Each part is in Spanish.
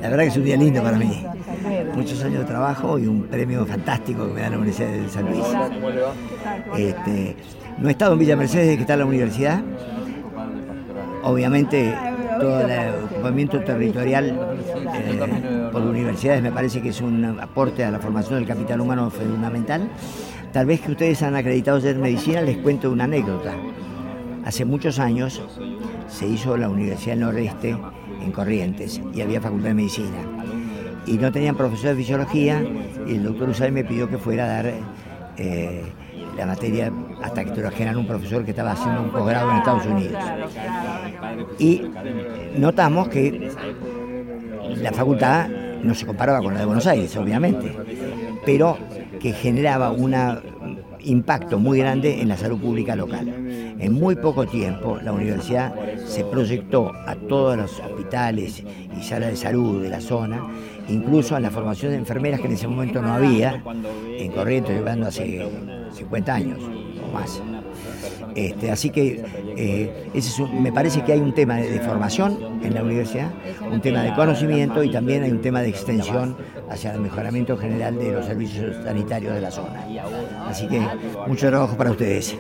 La verdad que es un día lindo para mí. Muchos años de trabajo y un premio fantástico que me da la Universidad de San Luis. No he estado en Villa Mercedes desde que está en la universidad. Obviamente todo el ocupamiento territorial por universidades me parece que es un aporte a la formación del capital humano fundamental. Tal vez que ustedes han acreditado ser medicina, les cuento una anécdota. Hace muchos años se hizo la Universidad del Nordeste en Corrientes y había facultad de medicina. Y no tenían profesor de fisiología y el doctor Usay me pidió que fuera a dar la materia hasta que trajeran un profesor que estaba haciendo un posgrado en Estados Unidos. Y notamos que la facultad no se comparaba con la de Buenos Aires, obviamente, pero que generaba un impacto muy grande en la salud pública local. En muy poco tiempo la universidad se proyectó a todos los hospitales y salas de salud de la zona, incluso a la formación de enfermeras que en ese momento no había, en Corrientes, llevando hace 50 años o más. Así que me parece que hay un tema de formación en la universidad, un tema de conocimiento y también hay un tema de extensión hacia el mejoramiento general de los servicios sanitarios de la zona. Así que mucho trabajo para ustedes.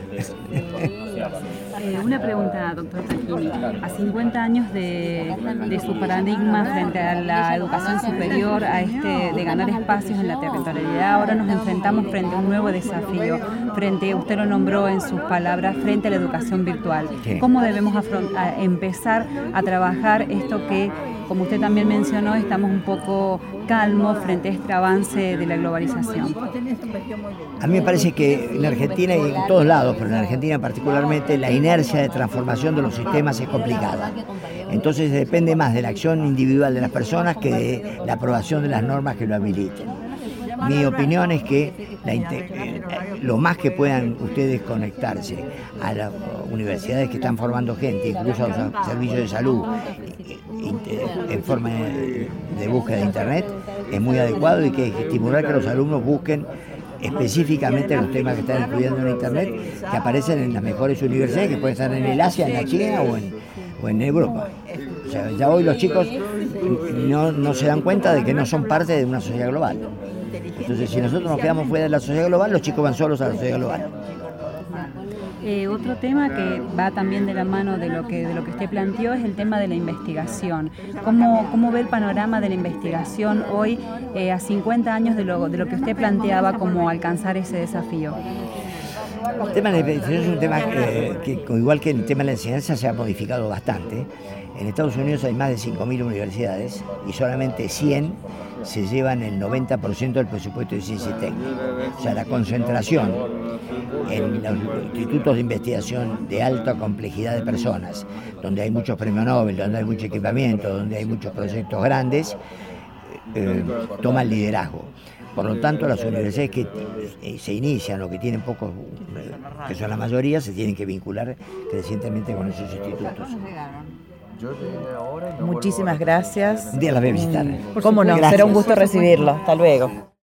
Una pregunta, doctor Tacchini. A 50 años de su paradigma frente a la educación superior, de ganar espacios en la territorialidad, ahora nos enfrentamos frente a un nuevo desafío, usted lo nombró en sus palabras, frente a la educación virtual. Sí. ¿Cómo debemos empezar a trabajar esto que, como usted también mencionó, estamos un poco calmos frente a este avance de la globalización? A mí me parece que en Argentina y en todos lados, pero en Argentina particularmente, la inercia de transformación de los sistemas es complicada. Entonces depende más de la acción individual de las personas que de la aprobación de las normas que lo habiliten. Mi opinión es que lo más que puedan ustedes conectarse a las universidades que están formando gente, incluso a los servicios de salud, en forma de búsqueda de internet, es muy adecuado y que hay que estimular que los alumnos busquen específicamente los temas que están estudiando en internet, que aparecen en las mejores universidades, que pueden estar en el Asia, en la China o en Europa. O sea, ya hoy los chicos no se dan cuenta de que no son parte de una sociedad global. Entonces, si nosotros nos quedamos fuera de la sociedad global, los chicos van solos a la sociedad global. Otro tema que va también de la mano de lo que usted planteó es el tema de la investigación. ¿Cómo ve el panorama de la investigación hoy, a 50 años de lo que usted planteaba como alcanzar ese desafío? El tema de la investigación es un tema que, igual que el tema de la enseñanza, se ha modificado bastante. En Estados Unidos hay más de 5.000 universidades y solamente 100 se llevan el 90% del presupuesto de ciencia y técnica. O sea, la concentración en los institutos de investigación de alta complejidad de personas, donde hay muchos premios Nobel, donde hay mucho equipamiento, donde hay muchos proyectos grandes, toma el liderazgo. Por lo tanto, las universidades que se inician o que tienen pocos, que son la mayoría, se tienen que vincular crecientemente con esos institutos. Muchísimas gracias. Un día las voy a visitar. ¿Cómo no? Gracias. Será un gusto recibirlo. Hasta luego.